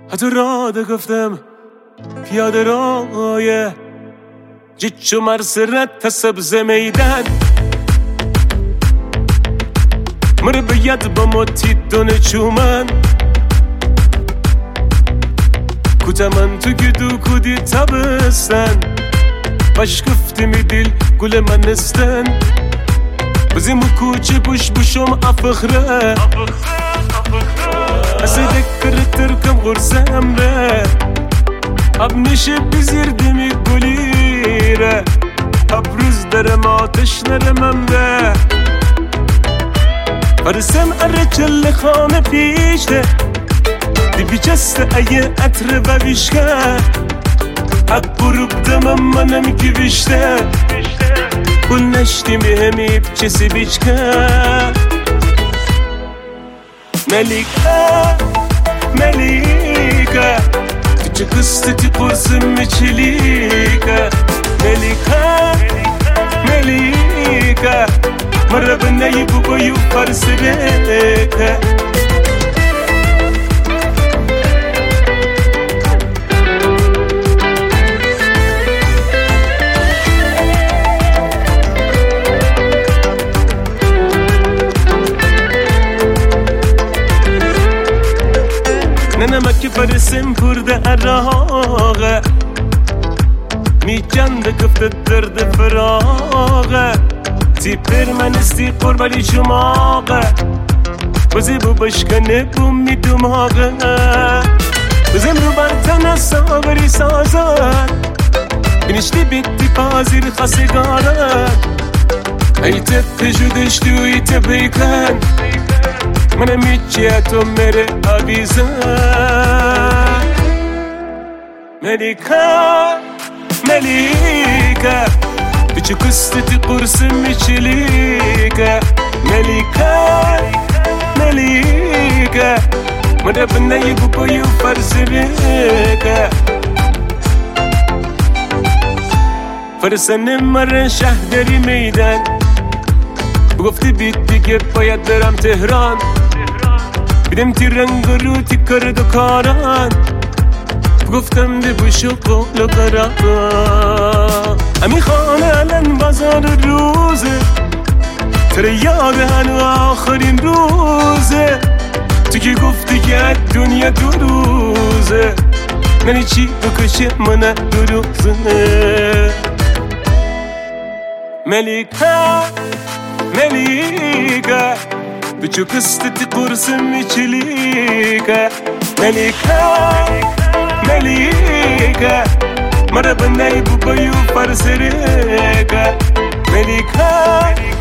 حتی را ده گفتم پیاده رای جیچو مرسرت تسبز میدن مره باید با متی دونه چومن کتمن تو گدو کدی تبستن باش گفتیم دل گل من نستن بزیم کوچه بوش بوشم افخره اسی دکر ترکم غرسم ره اب نشه بزیر دمی گلیره اب روز درم آتش نرمم ره فرسم اره چل خانه پیشته دی بیچسته ایه عطر و ویشکه اب بروب دمم منم کی بیشته کل نشتی مهمی بچسی بیچکه ملیکه کچه کستتی قرصم میچلیکه ملیکه مره بنایی بگویو فرسی بیکه نمکی فرسم پرده عراقه می جنده گفت درد فراغه تی پرمنستی قربانی شماغه بزی بو بشکنه بوم می دماغه بزیم رو برتن ساوری سازن بینشتی بیتی پازیر خسیگارن ایت پجودشتی و ایت بیکن منم هیچیه تو میره عویزم ملیکه بچه کستی قرصم میچلیکه ملیکه منه بنایی بگویو فرسی بیکه فرسنه مره شهدری میدن بگفتی بیت دیگه باید برم تهران بیدم تی رنگ رو تی کرد و کاران بگفتم دی بوشو قول و قرار امی خانه الان بازار روزه تره یاد هنو آخرین روزه تو که گفتی که دنیا دو روزه ننی چی بکشه منه دو روزه ملیکه بچو کستتی قرصم میچلیکه ملیکه مره بنایی بگویو فرسریکه ملیکه